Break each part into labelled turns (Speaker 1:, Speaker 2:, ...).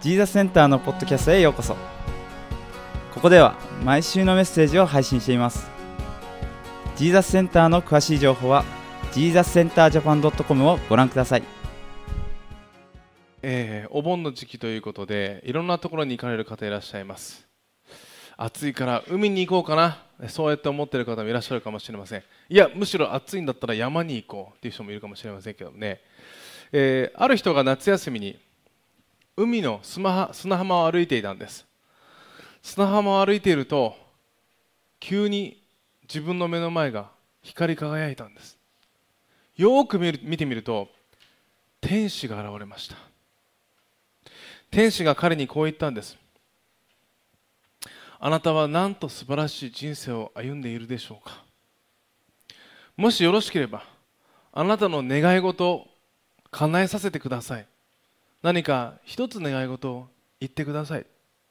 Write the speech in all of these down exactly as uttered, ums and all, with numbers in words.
Speaker 1: ジーザスセンターのポッドキャストへようこそ。ここでは毎週のメッセージを配信しています。ジーザスセンターの詳しい情報は ジーザスセンタージャパンドットコム をご覧ください。
Speaker 2: えー、お盆の時期ということでいろんなところに行かれる方いらっしゃいます。暑いから海に行こうかな、そうやって思っている方もいらっしゃるかもしれません。いや、むしろ暑いんだったら山に行こうっていう人もいるかもしれませんけどね、えー、ある人が夏休みに海の砂浜を歩いていたんです。砂浜を歩いていると急に自分の目の前が光り輝いたんです。よーく見る見てみると天使が現れました。天使が彼にこう言ったんです。あなたはなんと素晴らしい人生を歩んでいるでしょうか。もしよろしければあなたの願い事を叶えさせてください。何か一つ願い事を言ってください。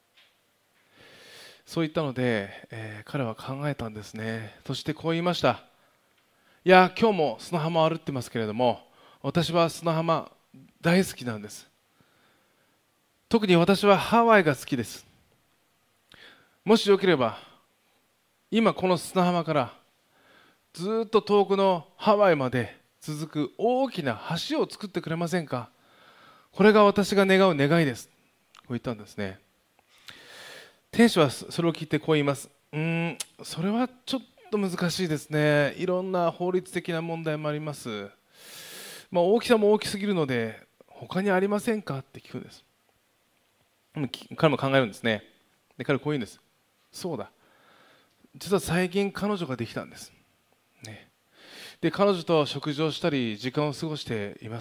Speaker 2: そう言ったので、えー、彼は考えたんですね。そしてこう言いました。いや、今日も砂浜を歩ってますけれども、私は砂浜大好きなんです。特に私はハワイが好きです。もしよければ今この砂浜からずっと遠くのハワイまで続く大きな橋を作ってくれませんか。これが私が願う願いです。こう言ったんですね。天使はそれを聞いてこう言います。うーん、それはちょっと難しいですね。いろんな法律的な問題もあります。まあ、大きさも大きすぎるので他にありませんかって聞くんです。彼も考えるんですね。で、彼はこう言うんです。そうだ、実は最近彼女ができたんです、ね、で彼女と食事をしたり時間を過ごしています。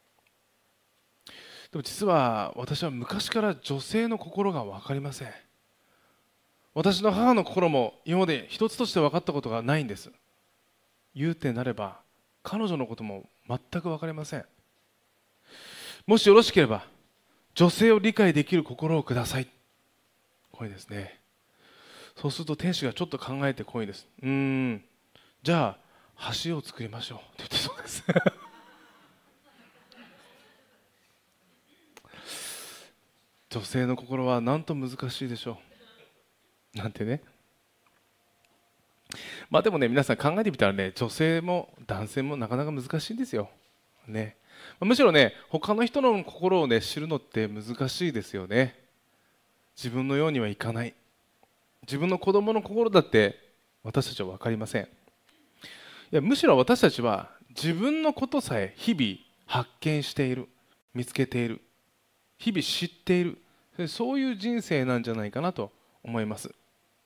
Speaker 2: でも実は私は昔から女性の心が分かりません。私の母の心も今まで一つとして分かったことがないんです。言うてなれば彼女のことも全く分かりません。もしよろしければ女性を理解できる心をください。これですね。そうすると天使がちょっと考えてこういうんです。うーん、じゃあ橋を作りましょうって言ってそうです女性の心はなんと難しいでしょうなんてね。まあでもね、皆さん考えてみたらね、女性も男性もなかなか難しいんですよ、ね、むしろね、他の人の心をね知るのって難しいですよね。自分のようにはいかない。自分の子供の心だって私たちは分かりません。いや、むしろ私たちは自分のことさえ日々発見している、見つけている、日々知っている、そういう人生なんじゃないかなと思います。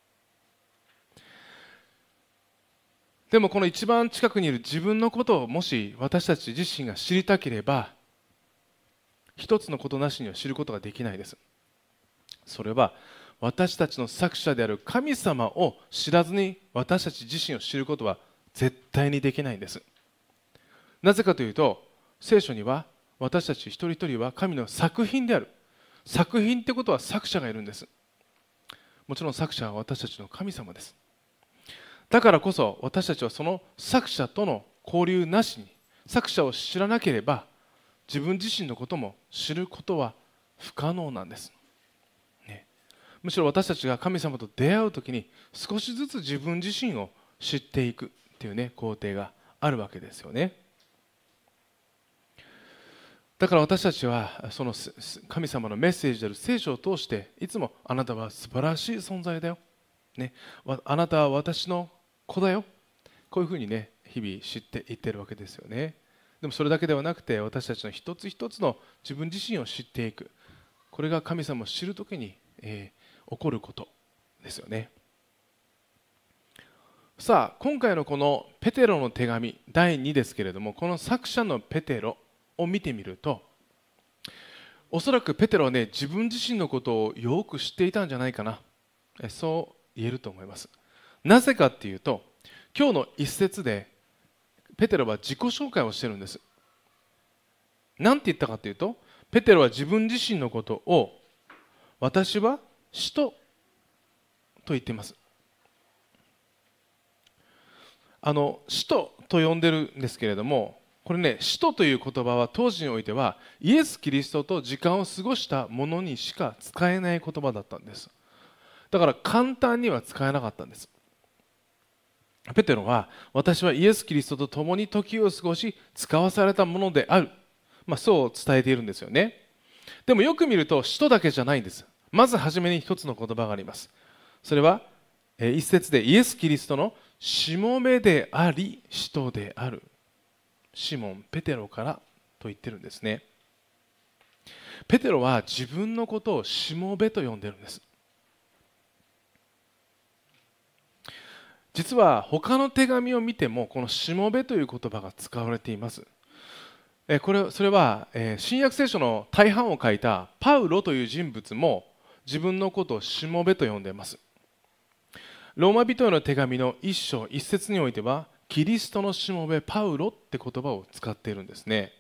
Speaker 2: でもこの一番近くにいる自分のことをもし私たち自身が知りたければ一つのことなしには知ることができないです。それは私たちの作者である神様を知らずに私たち自身を知ることは絶対にできないんです。なぜかというと、聖書には私たち一人一人は神の作品である。作品ってことは作者がいるんです。もちろん作者は私たちの神様です。だからこそ私たちはその作者との交流なしに、作者を知らなければ自分自身のことも知ることは不可能なんです。むしろ私たちが神様と出会うときに少しずつ自分自身を知っていくっていうね、工程があるわけですよね。だから私たちはその神様のメッセージである聖書を通していつもあなたは素晴らしい存在だよ、ね、あなたは私の子だよ、こういうふうにね日々知っていってるわけですよね。でもそれだけではなくて私たちの一つ一つの自分自身を知っていく、これが神様を知るときに、えー起こることですよね。さあ、今回のこのペテロの手紙だいにですけれども、この作者のペテロを見てみると、おそらくペテロはね、自分自身のことをよく知っていたんじゃないかな、そう言えると思います。なぜかっていうと、今日の一節でペテロは自己紹介をしてるんです。なんて言ったかというと、ペテロは自分自身のことを私は使徒と言っています。あの使徒と呼んでるんですけれども、 これね、使徒という言葉は当時においてはイエス・キリストと時間を過ごした者にしか使えない言葉だったんです。だから簡単には使えなかったんです。ペテロは、私はイエス・キリストと共に時を過ごし使わされたものである、まあ、そう伝えているんですよね。でもよく見ると使徒だけじゃないんです。まずはじめに一つの言葉があります。それはえ一節でイエス・キリストのしもべであり使徒であるシモン・ペテロからと言ってるんですね。ペテロは自分のことをしもべと呼んでるんです。実は他の手紙を見てもこのしもべという言葉が使われています。これそれは新約聖書の大半を書いたパウロという人物も自分のことをしもべと呼んでいます。ローマ人への手紙の一章一節においてはキリストのしもべパウロって言葉を使っているんですね。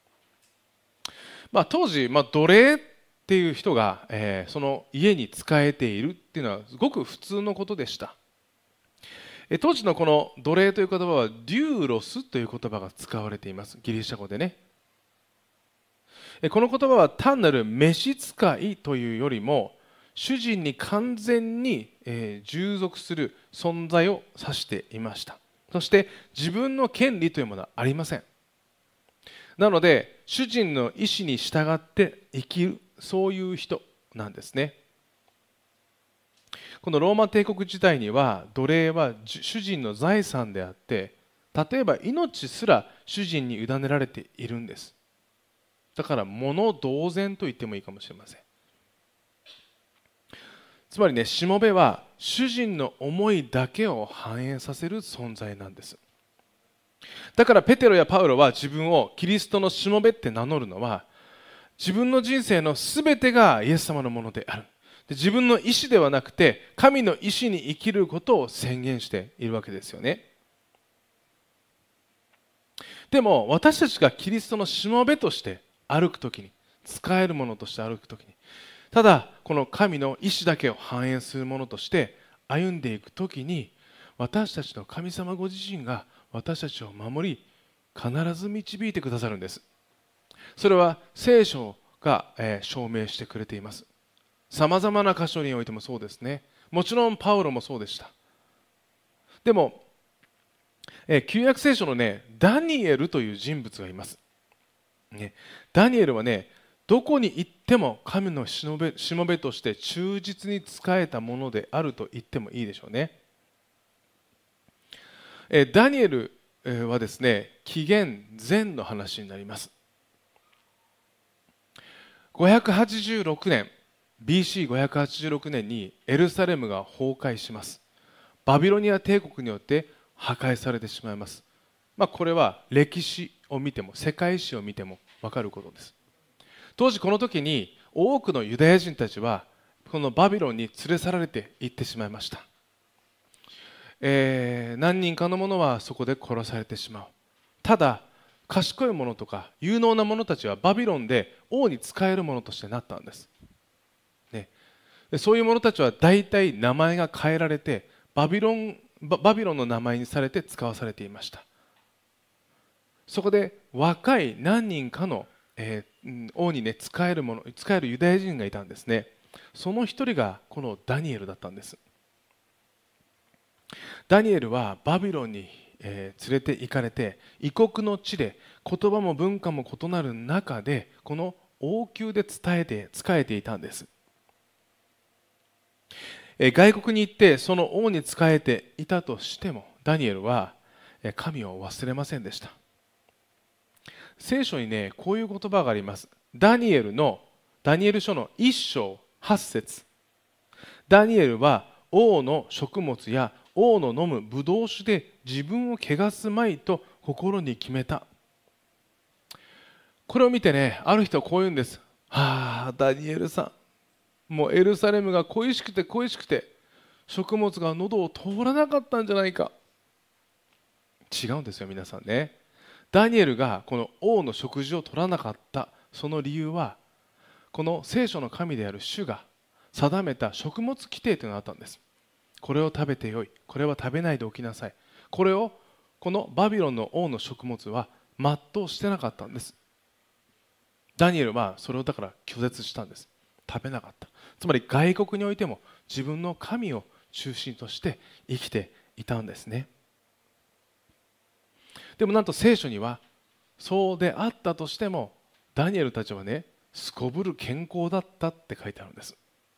Speaker 2: まあ、当時、まあ、奴隷っていう人が、えー、その家に仕えているっていうのはごく普通のことでした。え当時のこの奴隷という言葉はデューロスという言葉が使われています。ギリシャ語でね。えこの言葉は単なる召使いというよりも主人に完全に、えー、従属する存在を指していました。そして自分の権利というものはありません。なので主人の意思に従って生きる、そういう人なんですね。このローマ帝国時代には奴隷は主人の財産であって、例えば命すら主人に委ねられているんです。だから物同然と言ってもいいかもしれません。つまりね、しもべは主人の思いだけを反映させる存在なんです。だからペテロやパウロは自分をキリストのしもべって名乗るのは、自分の人生のすべてがイエス様のものである。で自分の意思ではなくて神の意思に生きることを宣言しているわけですよね。でも私たちがキリストのしもべとして歩くときに、使えるものとして歩くときに、ただこの神の意志だけを反映するものとして歩んでいくときに、私たちの神様ご自身が私たちを守り必ず導いてくださるんです。それは聖書が、えー、証明してくれています。さまざまな箇所においてもそうですね。もちろんパウロもそうでした。でも、えー、旧約聖書のね、ダニエルという人物がいます、ね、ダニエルはね、どこに行っても神のしもべ、しもべとして忠実に仕えたものであると言ってもいいでしょうね。えー、ダニエルはですね、紀元前の話になります。ごひゃくはちじゅうろくねん ビーシーごひゃくはちじゅうろくねんにエルサレムが崩壊します。バビロニア帝国によって破壊されてしまいます。まあ、これは歴史を見ても世界史を見ても分かることです。当時この時に多くのユダヤ人たちはこのバビロンに連れ去られて行ってしまいました。えー、何人かの者はそこで殺されてしまう。ただ賢い者とか有能な者たちはバビロンで王に仕える者としてなったんです、ね、でそういう者たちは大体名前が変えられてバビロン、バ、バビロンの名前にされて使わされていました。そこで若い何人かの、えー、王にね仕える者、仕えるユダヤ人がいたんですね。その一人がこのダニエルだったんです。ダニエルはバビロンに、えー、連れて行かれて、異国の地で言葉も文化も異なる中でこの王宮で伝えて仕えていたんです。えー、外国に行ってその王に仕えていたとしても、ダニエルは神を忘れませんでした。聖書にね、こういう言葉があります。ダニエルのダニエル書の一章八節。ダニエルは王の食物や王の飲むブドウ酒で自分を汚すまいと心に決めた。これを見てね、ある人はこう言うんです。はあ、ダニエルさん、もうエルサレムが恋しくて恋しくて食物が喉を通らなかったんじゃないか。違うんですよ皆さんね。ダニエルがこの王の食事を取らなかったその理由は、この聖書の神である主が定めた食物規定というのがあったんです。これを食べてよい、これは食べないでおきなさい、これをこのバビロンの王の食物は全うしてなかったんです。ダニエルはそれをだから拒絶したんです。食べなかった。つまり外国においても自分の神を中心として生きていたんですね。でもなんと聖書にはそうであったとしてもダニエルたちはね、すこぶる健康だったって書いてあるんです。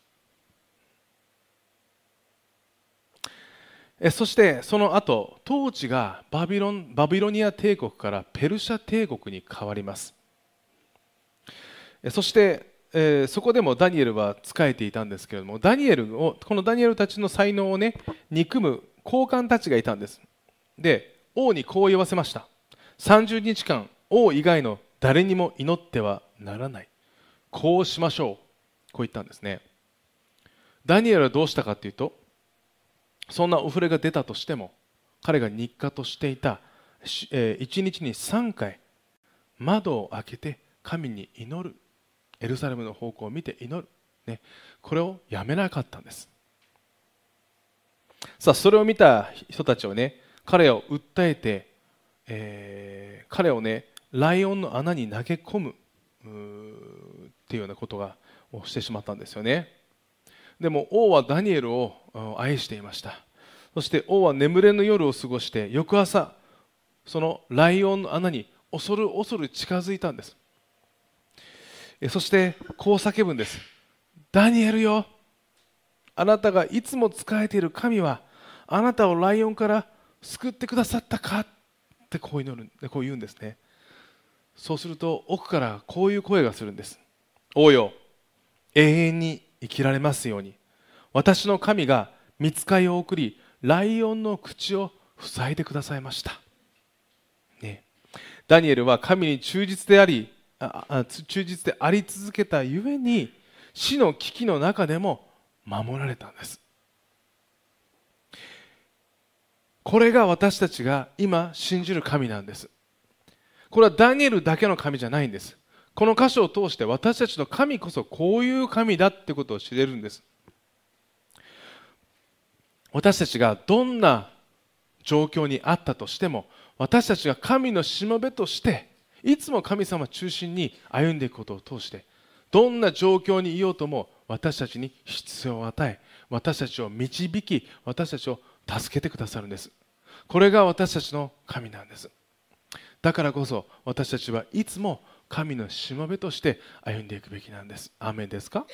Speaker 2: えそしてその後統治がバビロン、バビロニア帝国からペルシャ帝国に変わります。えそして、えー、そこでもダニエルは仕えていたんですけれども、ダニエルをこのダニエルたちの才能をね憎む高官たちがいたんです。で王にこう言わせました。さんじゅうにちかん王以外の誰にも祈ってはならない、こうしましょう、こう言ったんですね。ダニエルはどうしたかというと、そんなお触れが出たとしても彼が日課としていたいちにちにさんかい窓を開けて神に祈る、エルサレムの方向を見て祈る、ね、これをやめなかったんです。さあそれを見た人たちをね、彼を訴えて、えー、彼をねライオンの穴に投げ込むっていうようなことがをしてしまったんですよね。でも王はダニエルを愛していました。そして王は眠れぬ夜を過ごして翌朝そのライオンの穴に恐る恐る近づいたんです。そしてこう叫ぶんです。ダニエルよ、あなたがいつも仕えている神はあなたをライオンから救ってくださったかってこう祈る、こう言うんですね。そうすると奥からこういう声がするんです。王よ、永遠に生きられますように、私の神が御使いを送りライオンの口を塞いでくださいました、ね、ダニエルは神に忠実でありああ忠実であり続けたゆえに死の危機の中でも守られたんです。これが私たちが今信じる神なんです。これはダニエルだけの神じゃないんです。この箇所を通して私たちの神こそこういう神だってことを知れるんです。私たちがどんな状況にあったとしても、私たちが神のしもべとしていつも神様中心に歩んでいくことを通して、どんな状況にいようとも私たちに必要を与え、私たちを導き、私たちを助けてくださるんです。これが私たちの神なんです。だからこそ私たちはいつも神のしもべとして歩んでいくべきなんです。アーメンですか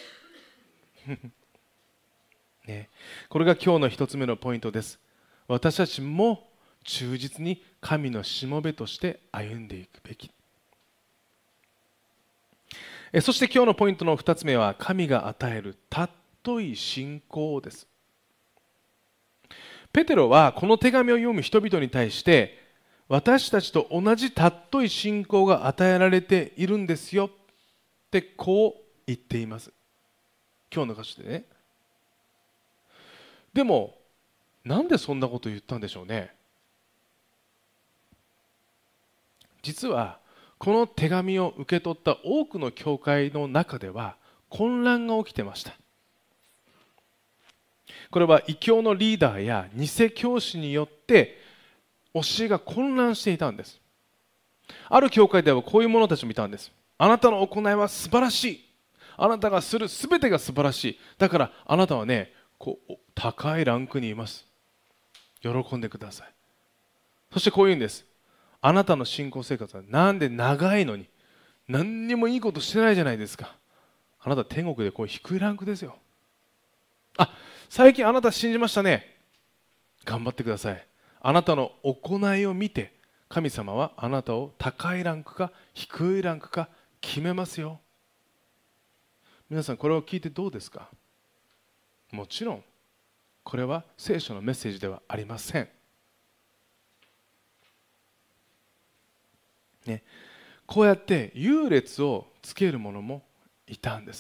Speaker 2: ね、これが今日の一つ目のポイントです。私たちも忠実に神のしもべとして歩んでいくべき。えそして今日のポイントの二つ目は、神が与えるたっとい信仰です。ペテロはこの手紙を読む人々に対して、私たちと同じたっとい信仰が与えられているんですよってこう言っています。今日の箇所でね。でもなんでそんなことを言ったんでしょうね。実はこの手紙を受け取った多くの教会の中では混乱が起きてました。これは異教のリーダーや偽教師によって教えが混乱していたんです。ある教会ではこういう者たちを見たんです。あなたの行いは素晴らしい、あなたがするすべてが素晴らしい、だからあなたはねこう高いランクにいます、喜んでください。そしてこう言うんです。あなたの信仰生活はなんで長いのに何にもいいことしてないじゃないですか。あなた天国でこう低いランクですよ。あ、最近あなた信じましたね、頑張ってください。あなたの行いを見て神様はあなたを高いランクか低いランクか決めますよ。皆さんこれを聞いてどうですか。もちろんこれは聖書のメッセージではありません、ね、こうやって優劣をつける者もいたんです。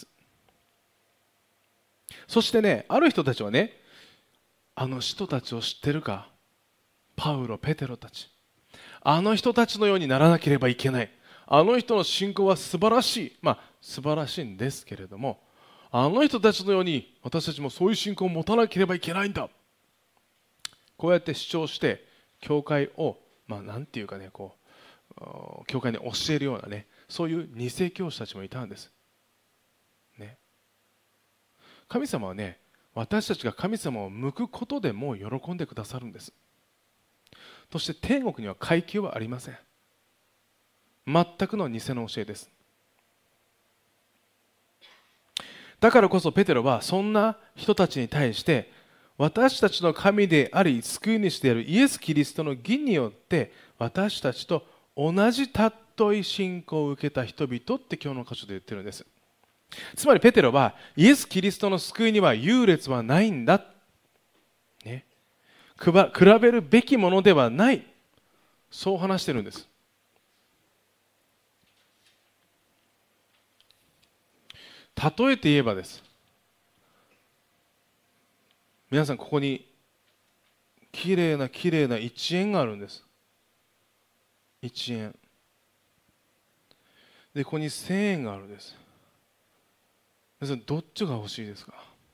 Speaker 2: そしてね、ある人たちはね、あの人たちを知ってるか、パウロ、ペテロたち、あの人たちのようにならなければいけない、あの人の信仰は素晴らしい、まあ素晴らしいんですけれども、あの人たちのように私たちもそういう信仰を持たなければいけないんだ、こうやって主張して教会をまあなんていうかね、こう教会に教えるようなね、そういう偽教師たちもいたんです、ね、神様はね、私たちが神様を向くことでもう喜んでくださるんです。そして天国には階級はありません。全くの偽の教えです。だからこそペテロはそんな人たちに対して、私たちの神であり救い主であるイエス・キリストの義によって私たちと同じ尊い信仰を受けた人々って今日の箇所で言ってるんです。つまりペテロはイエス・キリストの救いには優劣はないんだ、ね、比べるべきものではない、そう話してるんです。例えて言えばです、皆さんここにきれいなきれいないちえんがあるんです。いちえんで、ここにせんえんがあるんです。皆さんどっちが欲しいですか？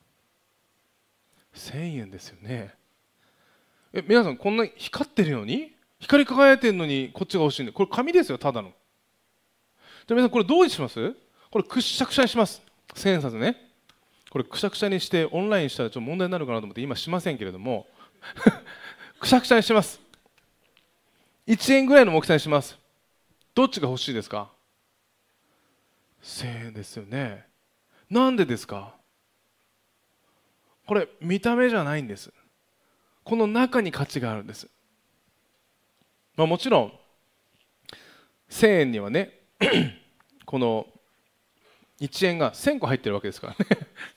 Speaker 2: せんえんですよね。え、皆さんこんな光ってるのに、光り輝いてるのにこっちが欲しいんで、これ紙ですよ、ただの。じゃあ皆さんこれどうします？これくしゃくしゃにします。せんえん札ね、これくしゃくしゃにしてオンラインしたらちょっと問題になるかなと思って今しませんけれどもくしゃくしゃにします。いちえんぐらいの大きさにします。どっちが欲しいですか？せんえんですよね。なんでですか？これ見た目じゃないんです。この中に価値があるんです。まあ、もちろんせんえんにはねこのいちえんがせんこ入ってるわけですからね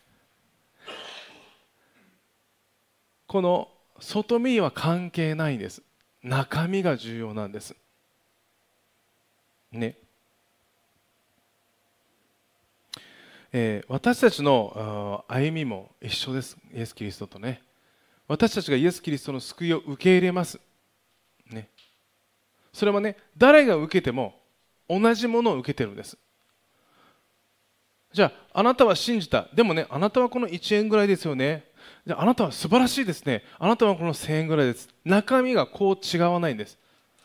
Speaker 2: この外見は関係ないんです。中身が重要なんですね。えー、私たちの歩みも一緒です。イエス・キリストとね、私たちがイエス・キリストの救いを受け入れます、ね、それはね、誰が受けても同じものを受けてるんです。じゃああなたは信じた、でもね、あなたはこのいちえんぐらいですよね、じゃああなたは素晴らしいですね、あなたはこのせんえんぐらいです。中身がこう違わないんです。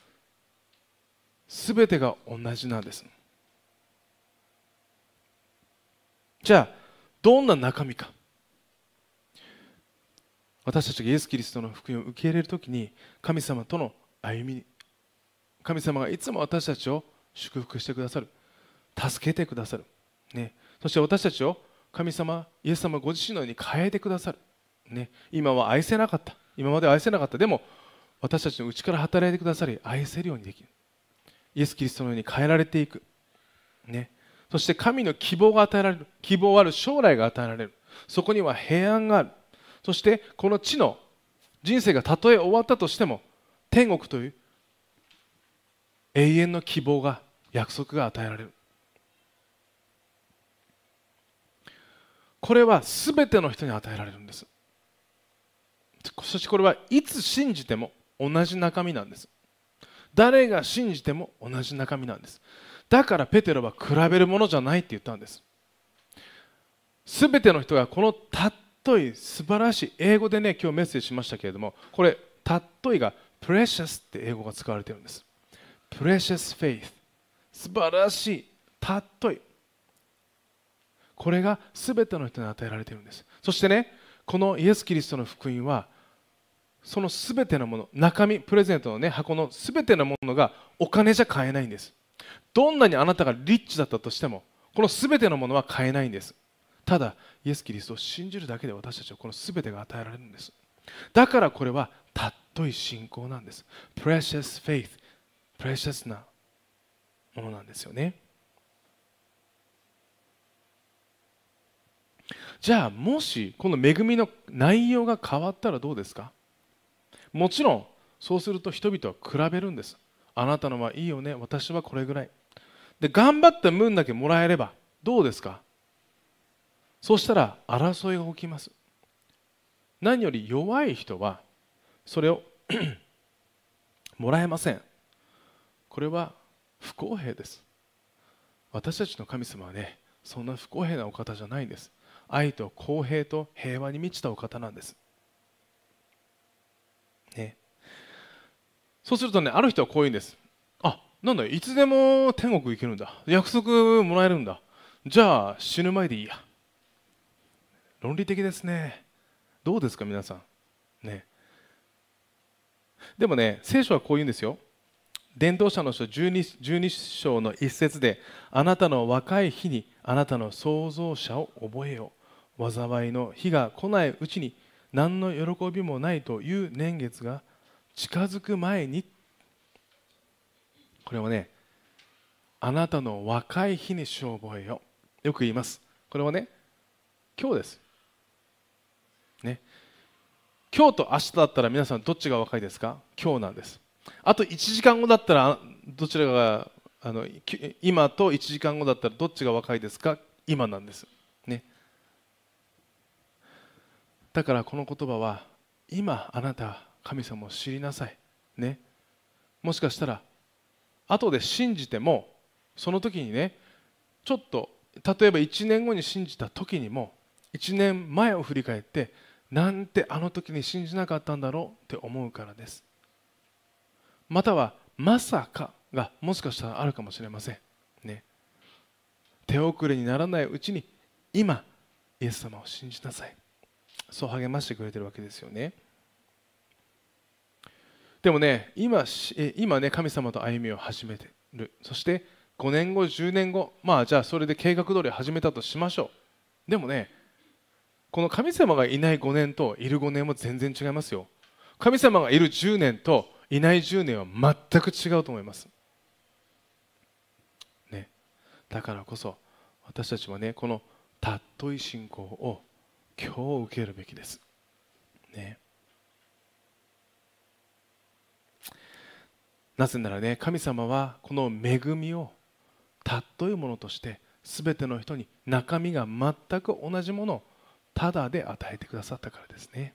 Speaker 2: すべてが同じなんです。じゃあどんな中身か、私たちがイエス・キリストの福音を受け入れるときに、神様との歩み、神様がいつも私たちを祝福してくださる、助けてくださる、ね、そして私たちを神様、イエス様ご自身のように変えてくださる、ね、今は愛せなかった、今までは愛せなかった、でも私たちの内から働いてくださり、愛せるようにできる、イエス・キリストのように変えられていく、ね、そして神の希望が与えられる、希望ある将来が与えられる、そこには平安がある。そしてこの地の人生がたとえ終わったとしても、天国という永遠の希望が、約束が与えられる。これはすべての人に与えられるんです。そしてこれはいつ信じても同じ中身なんです。誰が信じても同じ中身なんです。だからペテロは比べるものじゃないって言ったんです。すべての人がこの尊い素晴らしい、英語でね今日メッセージしましたけれども、これ尊いが precious って英語が使われているんです。 precious faith、 素晴らしい尊い、これがすべての人に与えられているんです。そしてね、このイエス・キリストの福音はそのすべてのもの、中身、プレゼントのね箱のすべてのものがお金じゃ買えないんです。どんなにあなたがリッチだったとしてもこのすべてのものは買えないんです。ただイエス・キリストを信じるだけで私たちはこのすべてが与えられるんです。だからこれは尊い信仰なんです。 Precious faith、 Precious なものなんですよね。じゃあもしこの恵みの内容が変わったらどうですか？もちろんそうすると人々は比べるんです。あなたのはいいよね、私はこれぐらいで、頑張った分だけもらえればどうですか？そうしたら争いが起きます。何より弱い人はそれをもらえません。これは不公平です。私たちの神様はね、そんな不公平なお方じゃないんです。愛と公平と平和に満ちたお方なんです、ね、そうするとね、ある人はこう言うんです。あ、 なんだいつでも天国行けるんだ、約束もらえるんだ、じゃあ死ぬ前でいいや。論理的ですね。どうですか皆さんね。でもね、聖書はこう言うんですよ。伝道者の書 じゅうに, じゅうに章の一節で、あなたの若い日にあなたの創造者を覚えよう。災いの日が来ないうちに何の喜びもないという年月が近づく前に。これはね、あなたの若い日に主を覚えよう。よく言います。これはね、今日です。ね、今日と明日だったら皆さんどっちが若いですか？今日なんです。あといちじかんごだったらどちらがあの今といちじかんごだったらどっちが若いですか？今なんです、ね、だからこの言葉は今あなた神様を知りなさい、ね、もしかしたら後で信じてもその時にね、ちょっと例えばいちねんごに信じた時にもいちねんまえを振り返ってなんてあの時に信じなかったんだろうって思うからです。またはまさかがもしかしたらあるかもしれません、ね、手遅れにならないうちに今イエス様を信じなさい、そう励ましてくれてるわけですよね。でもね、今、今ね神様と歩みを始めている。そしてごねんごじゅうねんご、まあじゃあそれで計画通り始めたとしましょう。でもね、この神様がいないごねんといるごねんも全然違いますよ。神様がいるじゅうねんといないじゅうねんは全く違うと思います、ね、だからこそ私たちはね、このたっとい信仰を今日受けるべきです、ね、なぜならね、神様はこの恵みをたっといものとして全ての人に中身が全く同じものをただで与えてくださったからですね。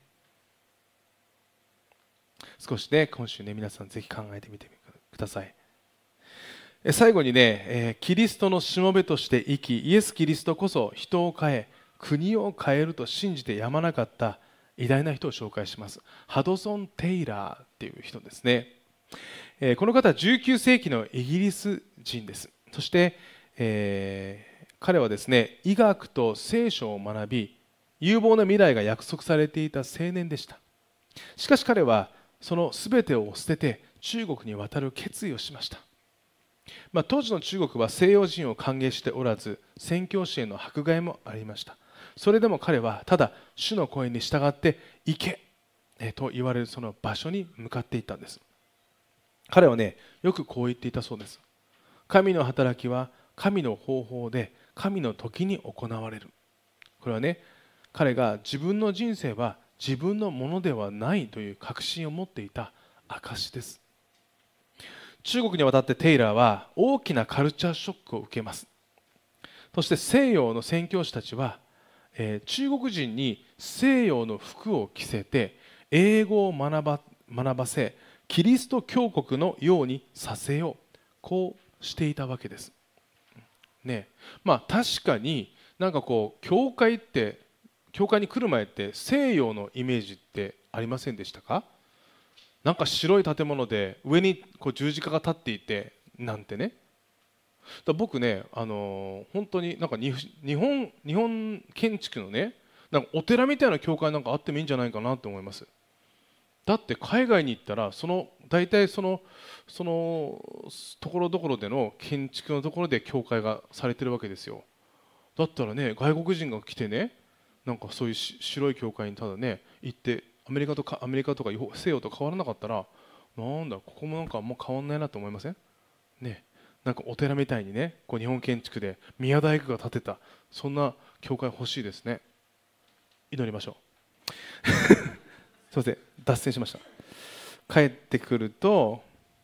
Speaker 2: 少しね、今週ね、皆さんぜひ考えてみてください。最後にね、えー、キリストのしもべとして生き、イエス・キリストこそ人を変え、国を変えると信じてやまなかった偉大な人を紹介します。ハドソン・テイラーっていう人ですね。えー、この方はじゅうきゅうせいきのイギリス人です。そして、えー、彼はですね、医学と聖書を学び、有望な未来が約束されていた青年でした。しかし彼はその全てを捨てて中国に渡る決意をしました。まあ、当時の中国は西洋人を歓迎しておらず、宣教師への迫害もありました。それでも彼はただ主の声に従って行けと言われるその場所に向かっていったんです。彼はね、よくこう言っていたそうです。神の働きは神の方法で神の時に行われる。これはね、彼が自分の人生は自分のものではないという確信を持っていた証です。中国に渡ってテイラーは大きなカルチャーショックを受けます。そして西洋の宣教師たちは、えー、中国人に西洋の服を着せて英語を学ば、学ばせ、キリスト教国のようにさせよう、こうしていたわけです、ね。まあ確かになんかこう教会って教会に来る前って西洋のイメージってありませんでしたか？なんか白い建物で上にこう十字架が立っていてなんてね。だ僕ね、あのー、本当になんか日本日本建築のね、なんかお寺みたいな教会なんかあってもいいんじゃないかなと思います。だって海外に行ったらその大体そのそのところどころでの建築のところで教会がされてるわけですよ。だったらね、外国人が来てね、なんかそういう白い教会にただね行ってアメリカとかアメリカとか西洋と変わらなかったら、なんだここもなんかあんま変わんないなと思いません？ね、なんかお寺みたいにね、こう日本建築で宮大工が建てたそんな教会欲しいですね。祈りましょう。すいません、脱線しました。帰ってくると、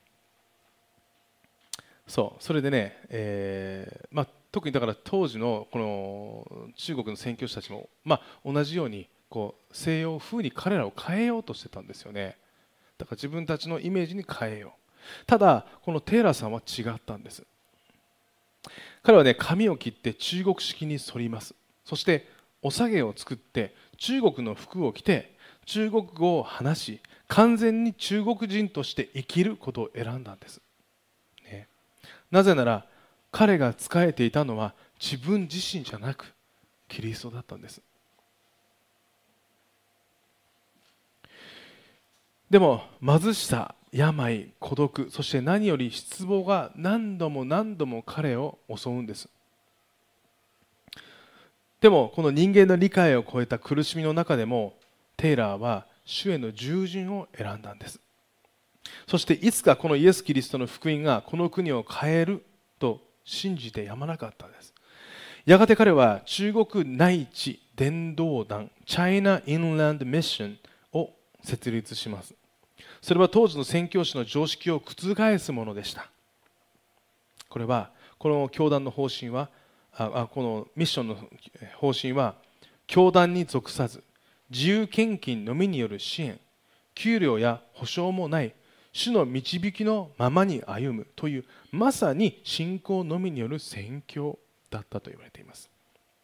Speaker 2: そうそれでね、えーまあ、特にだから当時のこの中国の宣教師たちも、まあ、同じようにこう西洋風に彼らを変えようとしてたんですよね。だから自分たちのイメージに変えよう。ただこのテイラーさんは違ったんです。彼はね、髪を切って中国式に剃ります。そしてお下げを作って中国の服を着て中国語を話し、完全に中国人として生きることを選んだんです、ね。 なぜなら彼が仕えていたのは自分自身じゃなくキリストだったんです。でも貧しさ、病、孤独、そして何より失望が何度も何度も彼を襲うんです。でもこの人間の理解を超えた苦しみの中でもテイラーは主への従順を選んだんです。そしていつかこのイエス・キリストの福音がこの国を変えると信じてやまなかったんです。やがて彼は中国内地伝道団 China Inland Mission を設立します。それは当時の宣教師の常識を覆すものでした。これはこの教団の方針はあこのミッションの方針は教団に属さず自由献金のみによる支援、給料や保証もない主の導きのままに歩むというまさに信仰のみによる宣教だったと言われています。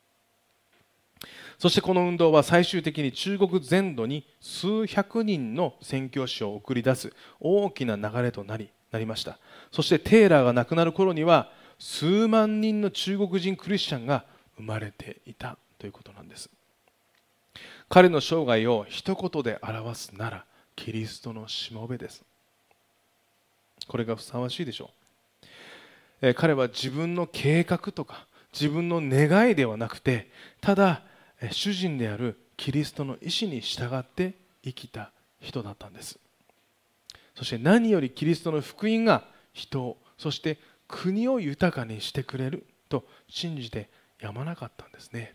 Speaker 2: そしてこの運動は最終的に中国全土に数百人の宣教師を送り出す大きな流れとなり、なりました。そしてテーラーが亡くなる頃には数万人の中国人クリスチャンが生まれていたということなんです。彼の生涯を一言で表すならキリストのしもべです。これがふさわしいでしょう。え彼は自分の計画とか自分の願いではなくて、ただ主人であるキリストの意志に従って生きた人だったんです。そして何よりキリストの福音が人を、そして国を豊かにしてくれると信じてやまなかったんですね。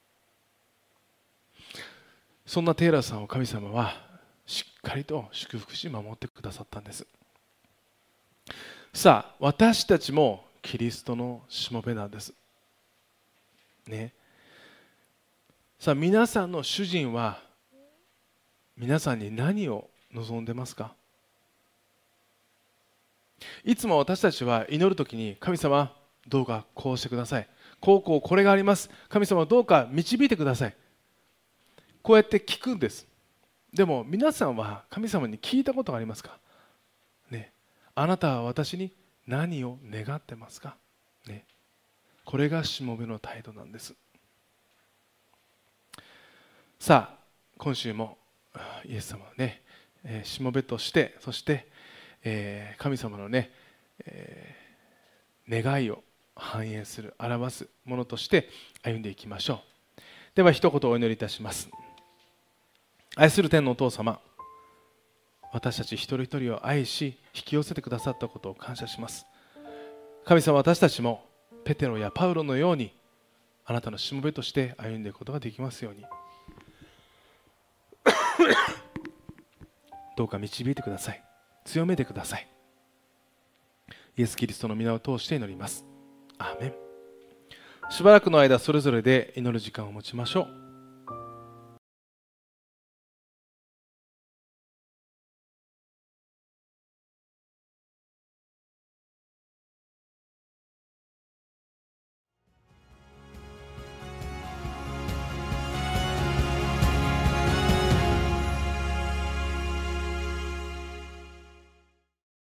Speaker 2: そんなテイラーさんを神様はしっかりと祝福し守ってくださったんです。さあ、私たちもキリストのしもべなんですね。さあ、皆さんの主人は皆さんに何を望んでますか？いつも私たちは祈るときに、神様どうかこうしてください、こうこうこれがあります、神様どうか導いてください、こうやって聞くんです。でも皆さんは神様に聞いたことがありますかね。あなたは私に何を願ってますかね。これがしもべの態度なんです。さあ、今週もイエス様のね、えー、しもべとして、そして、えー、神様のね、えー、願いを反映する、表すものとして歩んでいきましょう。では一言お祈りいたします。愛する天のお父様、私たち一人一人を愛し引き寄せてくださったことを感謝します。神様、私たちもペテロやパウロのようにあなたのしもべとして歩んでいくことができますようにどうか導いてください、強めてください。イエス・キリストの皆を通して祈ります。アーメン。しばらくの間それぞれで祈る時間を持ちましょう。